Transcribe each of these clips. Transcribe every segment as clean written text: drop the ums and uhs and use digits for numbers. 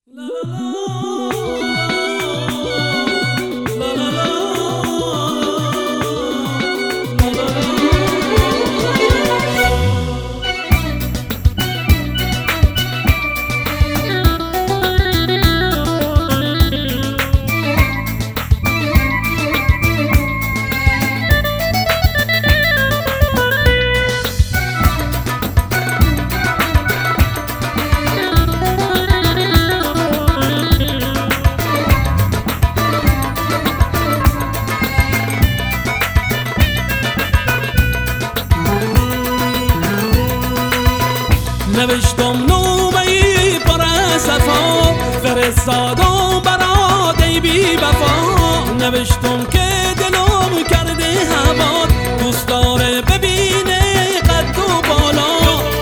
نوشتم نوبه‌ای پر صفا، فرستادم برات ای بی وفا. نوشتم که دلم کرده هوا، دوست داره ببینه قد و بالا.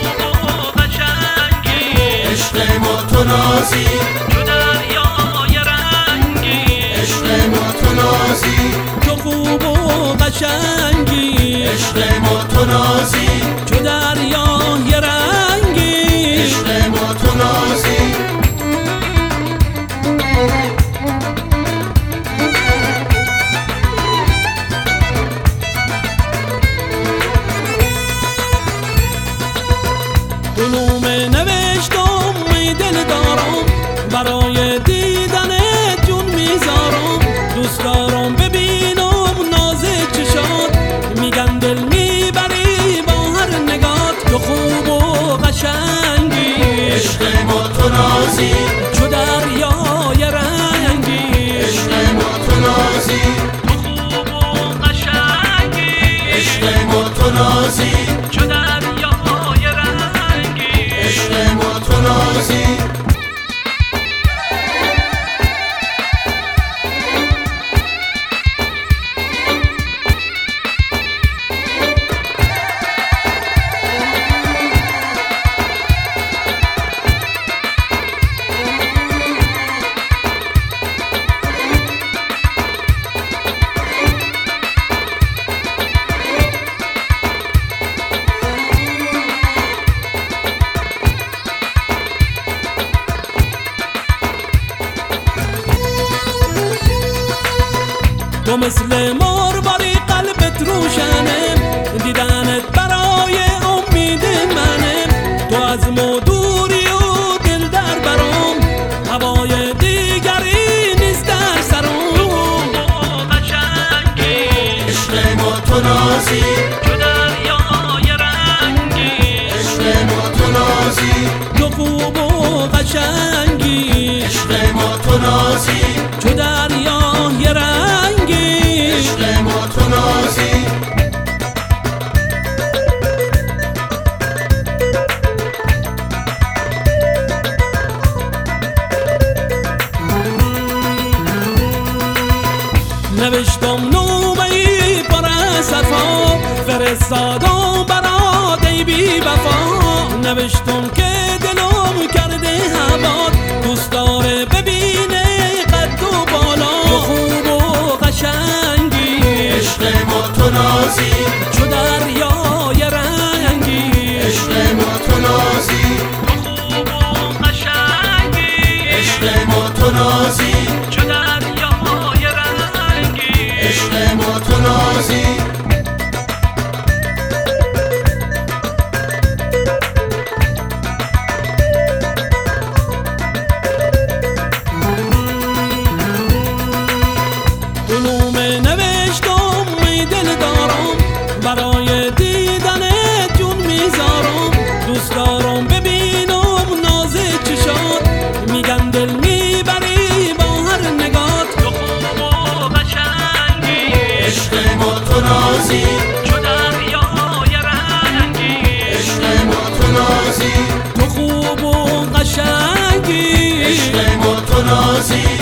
قشنگی عشق ما تو نازی، تو دریای رنگی. عشق ما تو نازی، تو خوب و قشنگی. عشق ما تو نازی، تو دریای رنگی. عشق ما تو نازی. علوم نوشتم ای دل دارم، برای دیدنت جون میذارم. دوست دارم ببینم ناز چشات، میگن دل میبری با هر نگات. تو خوب و قشنگی، عشق ما تو نازی، چو دریای رنگی. عشق ما تو نازی، تو خوب و قشنگی. عشق ما تو نازی، چو دریای رنگی. عشق ما تو نازی. تو مثل مرواری قلبت روشنه، دیدنت برای امید منه. تو از ما دوری و دل در برام، هوای دیگری نیست در سرم. قشنگی عشق ما تو نازی، تو دریای رنگی. عشق ما تو نازی، تو خوب و قشنگی. عشق ما تو نازی، تو دریای رنگی. عشق ما تو نازی. نوشتم نوبه‌ای پر صفا، فرستادم برات ای بی وفا. نوشتم که دلم کرده هوا، دوست داره ببینه قد و بالا. تو خوب و قشنگی، عشق ما تو نازی، چو دریای رنگی. عشق ما تو نازی، تو خوب و قشنگی. عشق ما تو نازی، چو دریای رنگی. عشق ما تو نازی. علوم نوشتم ای دل دارم، برای دیدنت جون میذارم. دوست دارم ببینم ناز چشات، میگن دل میبری با هر نگات. تو خوب و قشنگی، عشق ما تو نازی، چو دریای رنگی. عشق ما تو نازی، تو خوب و قشنگی. عشق ما تو نازی،